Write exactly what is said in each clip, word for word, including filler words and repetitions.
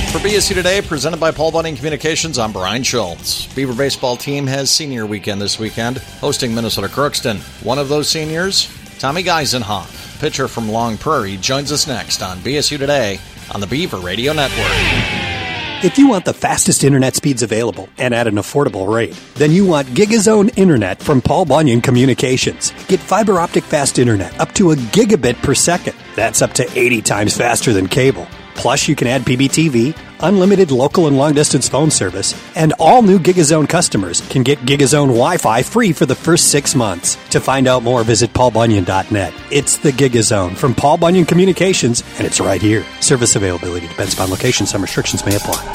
For B S U Today, presented by Paul Bunyan Communications, I'm Brian Schultz. Beaver baseball team has senior weekend this weekend, hosting Minnesota Crookston. One of those seniors, Tommy Geisenhoff, pitcher from Long Prairie, joins us next on B S U Today on the Beaver Radio Network. If you want the fastest internet speeds available and at an affordable rate, then you want GigaZone Internet from Paul Bunyan Communications. Get fiber optic fast internet up to a gigabit per second. That's up to eighty times faster than cable. Plus, you can add P B T V, unlimited local and long-distance phone service, and all new GigaZone customers can get GigaZone Wi-Fi free for the first six months. To find out more, visit paul bunyan dot net. It's the GigaZone from Paul Bunyan Communications, and it's right here. Service availability depends upon location. Some restrictions may apply.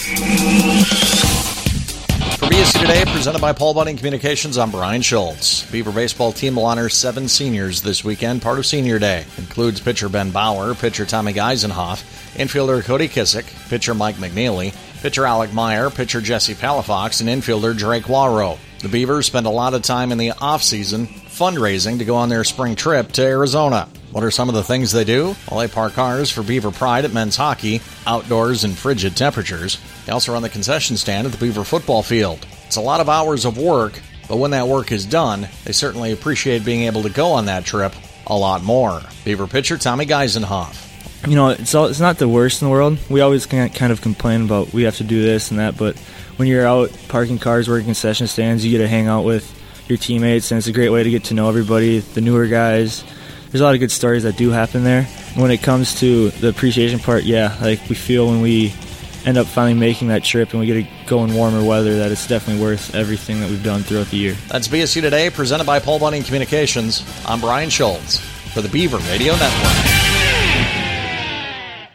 For B S U Today, presented by Paul Bunyan Communications, I'm Brian Schultz. Beaver baseball team will honor seven seniors this weekend, part of Senior Day. Includes pitcher Ben Bauer, pitcher Tommy Geisenhoff, infielder Cody Kissick, pitcher Mike McNeely, pitcher Alec Meyer, pitcher Jesse Palafox, and infielder Drake Waro. The Beavers spend a lot of time in the off-season fundraising to go on their spring trip to Arizona. What are some of the things they do? Well, they park cars for Beaver Pride at men's hockey, outdoors in frigid temperatures. They also run the concession stand at the Beaver football field. It's a lot of hours of work, but when that work is done, they certainly appreciate being able to go on that trip a lot more. Beaver pitcher Tommy Geisenhoff. You know, it's all, it's not the worst in the world. We always kind of complain about we have to do this and that, but when you're out parking cars, working concession stands, you get to hang out with your teammates, and it's a great way to get to know everybody, the newer guys. There's a lot of good stories that do happen there. When it comes to the appreciation part, yeah, like we feel when we end up finally making that trip and we get to go in warmer weather that it's definitely worth everything that we've done throughout the year. That's B S U Today, presented by Paul Bunyan Communications. I'm Brian Schultz for the Beaver Radio Network.